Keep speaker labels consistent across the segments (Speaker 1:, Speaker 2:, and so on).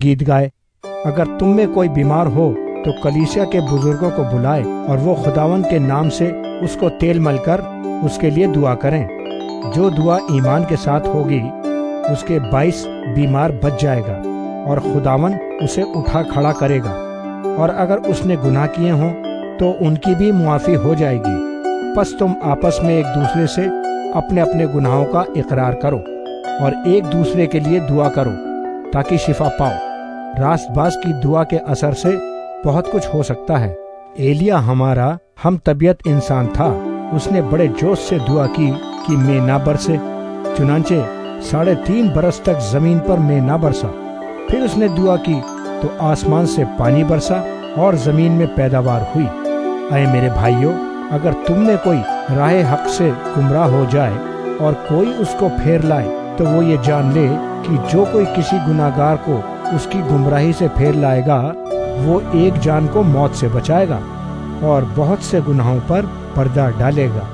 Speaker 1: گیت گائے۔ اگر تم میں کوئی بیمار ہو تو کلیسیا کے بزرگوں کو بلائے اور وہ خداوند کے نام سے اس کو تیل مل کر اس کے لیے دعا کریں۔ جو دعا ایمان کے ساتھ ہوگی اس کے باعث بیمار بچ جائے گا اور خداوند اسے اٹھا کھڑا کرے گا، اور اگر اس نے گناہ کیے ہوں تو ان کی بھی معافی ہو جائے گی۔ پس تم آپس میں ایک دوسرے سے اپنے اپنے گناہوں کا اقرار کرو اور ایک دوسرے کے لیے دعا کرو تاکہ شفا پاؤ۔ راست باز کی دعا کے اثر سے بہت کچھ ہو سکتا ہے۔ ایلیا ہمارا ہم طبیعت انسان تھا، اس نے بڑے جوش سے دعا کی کہ میں نہ برسے، چنانچہ 3.5 برس تک زمین پر میں نہ برسا۔ پھر اس نے دعا کی تو آسمان سے پانی برسا اور زمین میں پیداوار ہوئی۔ اے میرے بھائیو، اگر تم میں کوئی راہ حق سے گمراہ ہو جائے اور کوئی اس کو پھیر لائے تو وہ یہ جان لے کہ جو کوئی کسی گناہگار کو اس کی گمراہی سے پھیر لائے گا وہ ایک جان کو موت سے بچائے گا اور بہت سے گناہوں پر پردہ ڈالے گا۔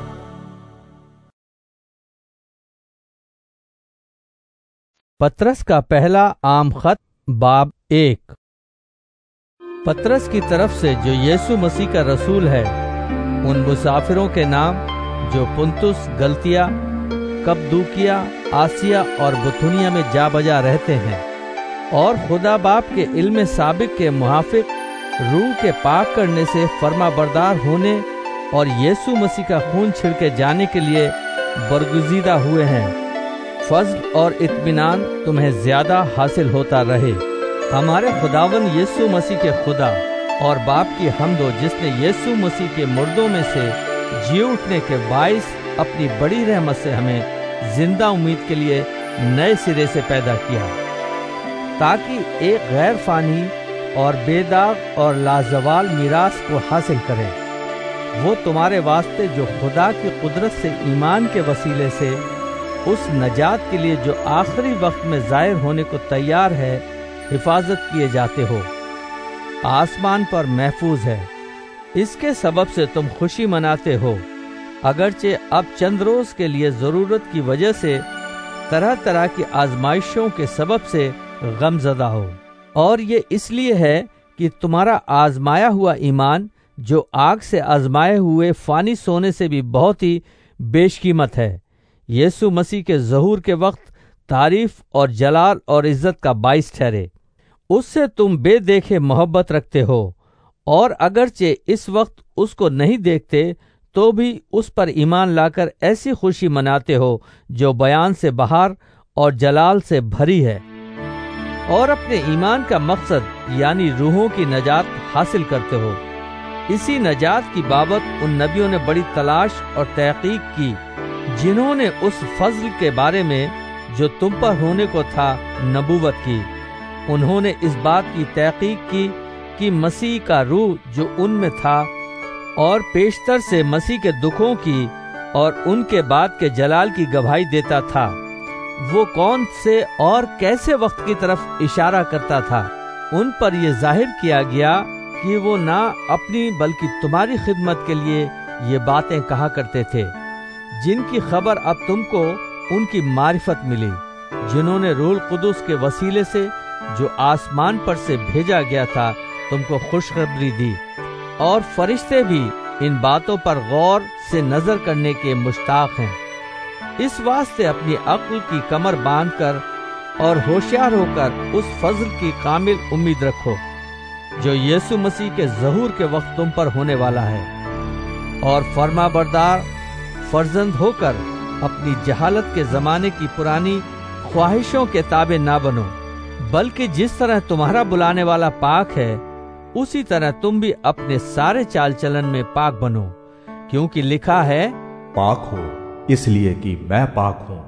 Speaker 2: پطرس کا پہلا عام خط باب 1۔ پطرس کی طرف سے جو یسوع مسیح کا رسول ہے، ان مسافروں کے نام جو پنتس، گلتیا، کپدوکیا، آسیا اور بتھونیا میں جا بجا رہتے ہیں، اور خدا باپ کے علم سابق کے موافق روح کے پاک کرنے سے فرما بردار ہونے اور یسوع مسیح کا خون چھڑکے جانے کے لیے برگزیدہ ہوئے ہیں، فضل اور اطمینان تمہیں زیادہ حاصل ہوتا رہے۔ ہمارے خداوند یسوع مسیح کے خدا اور باپ کی حمد ہو، جس نے یسوع مسیح کے مردوں میں سے جی اٹھنے کے باعث اپنی بڑی رحمت سے ہمیں زندہ امید کے لیے نئے سرے سے پیدا کیا، تاکہ ایک غیر فانی اور بے داغ اور لازوال میراث کو حاصل کریں۔ وہ تمہارے واسطے جو خدا کی قدرت سے ایمان کے وسیلے سے اس نجات کے لیے جو آخری وقت میں ظاہر ہونے کو تیار ہے حفاظت کیے جاتے ہو، آسمان پر محفوظ ہے۔ اس کے سبب سے تم خوشی مناتے ہو، اگرچہ اب چند روز کے لیے ضرورت کی وجہ سے طرح طرح کی آزمائشوں کے سبب سے غم زدہ ہو، اور یہ اس لیے ہے کہ تمہارا آزمایا ہوا ایمان جو آگ سے آزمائے ہوئے فانی سونے سے بھی بہت ہی بیش قیمت ہے، یسوع مسیح کے ظہور کے وقت تعریف اور جلال اور عزت کا باعث ٹھہرے۔ اس سے تم بے دیکھے محبت رکھتے ہو، اور اگرچہ اس وقت اس کو نہیں دیکھتے تو بھی اس پر ایمان لا کر ایسی خوشی مناتے ہو جو بیان سے باہر اور جلال سے بھری ہے، اور اپنے ایمان کا مقصد یعنی روحوں کی نجات حاصل کرتے ہو۔ اسی نجات کی بابت ان نبیوں نے بڑی تلاش اور تحقیق کی جنہوں نے اس فضل کے بارے میں جو تم پر ہونے کو تھا نبوت کی۔ انہوں نے اس بات کی تحقیق کی کہ مسیح کا روح جو ان میں تھا اور پیشتر سے مسیح کے دکھوں کی اور ان کے بعد کے جلال کی گواہی دیتا تھا، وہ کون سے اور کیسے وقت کی طرف اشارہ کرتا تھا۔ ان پر یہ ظاہر کیا گیا کہ وہ نہ اپنی بلکہ تمہاری خدمت کے لیے یہ باتیں کہا کرتے تھے، جن کی خبر اب تم کو ان کی معرفت ملی، جنہوں نے روح القدس کے وسیلے سے جو آسمان پر سے بھیجا گیا تھا تم کو خوشخبری دی، اور فرشتے بھی ان باتوں پر غور سے نظر کرنے کے مشتاق ہیں۔ اس واسطے اپنی عقل کی کمر باندھ کر اور ہوشیار ہو کر اس فضل کی کامل امید رکھو جو یسوع مسیح کے ظہور کے وقت تم پر ہونے والا ہے، اور فرما بردار فرزند ہو کر اپنی جہالت کے زمانے کی پرانی خواہشوں کے تابع نہ بنو، بلکہ جس طرح تمہارا بلانے والا پاک ہے اسی طرح تم بھی اپنے سارے چال چلن میں پاک بنو، کیونکہ لکھا ہے
Speaker 3: پاک ہو اس لیے کہ میں پاک ہوں۔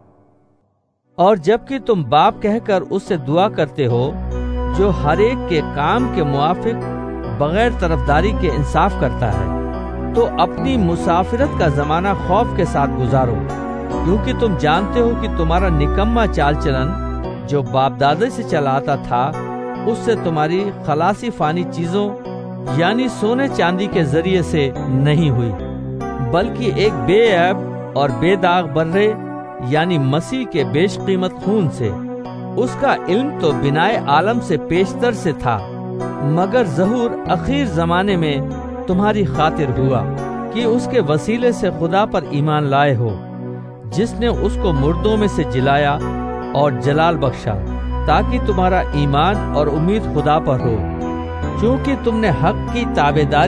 Speaker 2: اور جبکہ تم باپ کہہ کر اس سے دعا کرتے ہو جو ہر ایک کے کام کے موافق بغیر طرفداری کے انصاف کرتا ہے، تو اپنی مسافرت کا زمانہ خوف کے ساتھ گزارو، کیونکہ تم جانتے ہو کہ تمہارا نکما چال چلن جو باپ دادے سے چلا آتا تھا اس سے تمہاری خلاصی فانی چیزوں یعنی سونے چاندی کے ذریعے سے نہیں ہوئی، بلکہ ایک بے عیب اور بے داغ برے یعنی مسیح کے بیش قیمت خون سے، اس کا علم تو بنائے عالم سے پیشتر سے تھا، مگر ظہور اخیر زمانے میں تمہاری خاطر ہوا کہ اس کے وسیلے سے خدا پر ایمان لائے ہو، جس نے اس کو مردوں میں سے جلایا اور جلال بخشا، تاکہ تمہارا ایمان اور امید خدا پر ہو، چونکہ تم نے حق کی تابعداری